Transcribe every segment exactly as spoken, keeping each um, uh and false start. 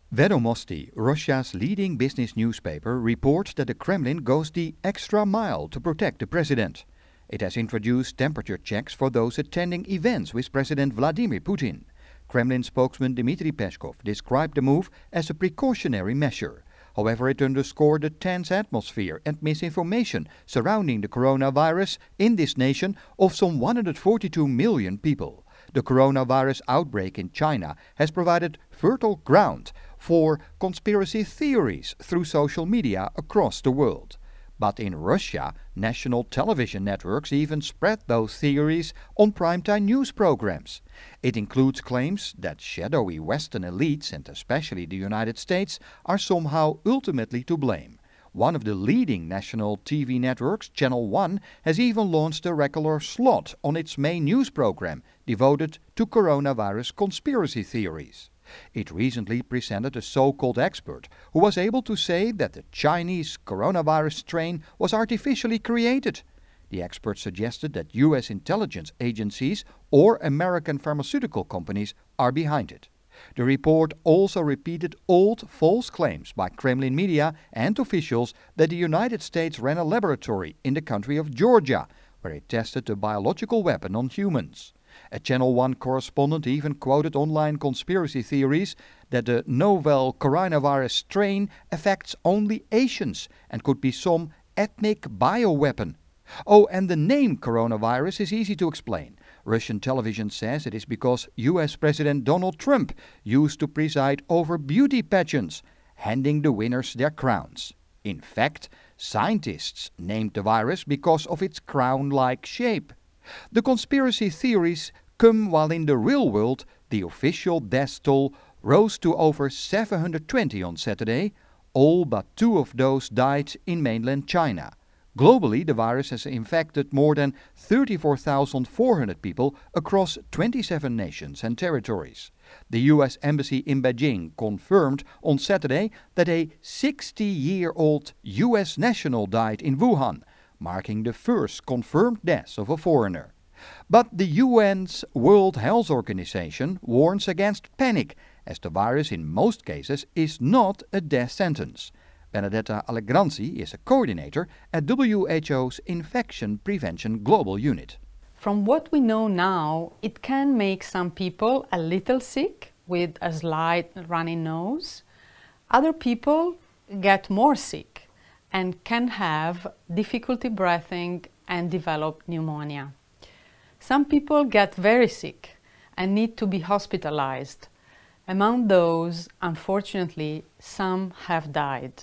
Vedomosti, Russia's leading business newspaper, reports that the Kremlin goes the extra mile to protect the president. It has introduced temperature checks for those attending events with President Vladimir Putin. Kremlin spokesman Dmitry Peskov described the move as a precautionary measure. However, it underscored the tense atmosphere and misinformation surrounding the coronavirus in this nation of some one hundred forty-two million people. The coronavirus outbreak in China has provided fertile ground for conspiracy theories through social media across the world. But in Russia, national television networks even spread those theories on primetime news programs. It includes claims that shadowy Western elites, and especially the United States, are somehow ultimately to blame. One of the leading national T V networks, Channel One, has even launched a regular slot on its main news program devoted to coronavirus conspiracy theories. It recently presented a so-called expert who was able to say that the Chinese coronavirus strain was artificially created. The expert suggested that U S intelligence agencies or American pharmaceutical companies are behind it. The report also repeated old false claims by Kremlin media and officials that the United States ran a laboratory in the country of Georgia, where it tested a biological weapon on humans. A Channel One correspondent even quoted online conspiracy theories that the novel coronavirus strain affects only Asians and could be some ethnic bioweapon. Oh, and the name coronavirus is easy to explain. Russian television says it is because U S President Donald Trump used to preside over beauty pageants, handing the winners their crowns. In fact, scientists named the virus because of its crown-like shape. The conspiracy theories come while in the real world the official death toll rose to over seven hundred twenty on Saturday. All but two of those died in mainland China. Globally, the virus has infected more than thirty-four thousand four hundred people across twenty-seven nations and territories. The U S Embassy in Beijing confirmed on Saturday that a sixty-year-old U S national died in Wuhan, marking the first confirmed death of a foreigner. But the U N's World Health Organization warns against panic, as the virus in most cases is not a death sentence. Benedetta Allegranzi is a coordinator at W H O's Infection Prevention Global Unit. From what we know now, it can make some people a little sick with a slight runny nose. Other people get more sick and can have difficulty breathing and develop pneumonia. Some people get very sick and need to be hospitalized. Among those, unfortunately, some have died.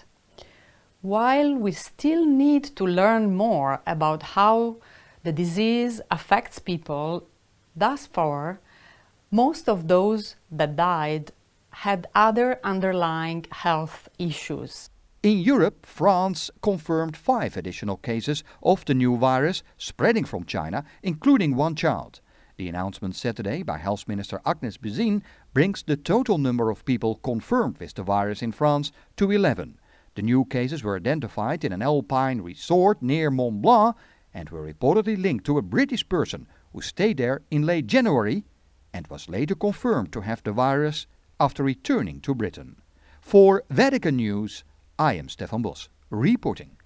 While we still need to learn more about how the disease affects people, thus far, most of those that died had other underlying health issues. In Europe, France confirmed five additional cases of the new virus spreading from China, including one child. The announcement Saturday by Health Minister Agnès Buzyn brings the total number of people confirmed with the virus in France to eleven. The new cases were identified in an alpine resort near Mont Blanc and were reportedly linked to a British person who stayed there in late January and was later confirmed to have the virus after returning to Britain. For Vatican News, I am Stefan Bos, reporting.